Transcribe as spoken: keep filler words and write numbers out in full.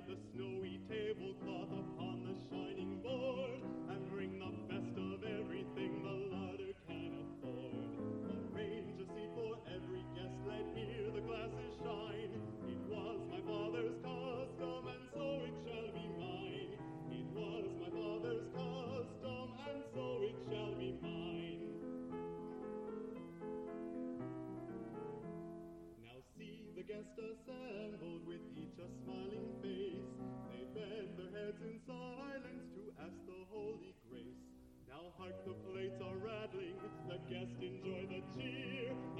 spread the snowy tablecloth upon the shining board, and bring the best of everything the larder can afford. Arrange a seat for every guest, let here the glasses shine. It was my father's custom, and so it shall be mine. It was my father's custom, and so it shall be mine. Now see the guests assembled with each a smiling face. They bend their heads in silence to ask the holy grace. Now hark, the plates are rattling, the guests enjoy the cheer.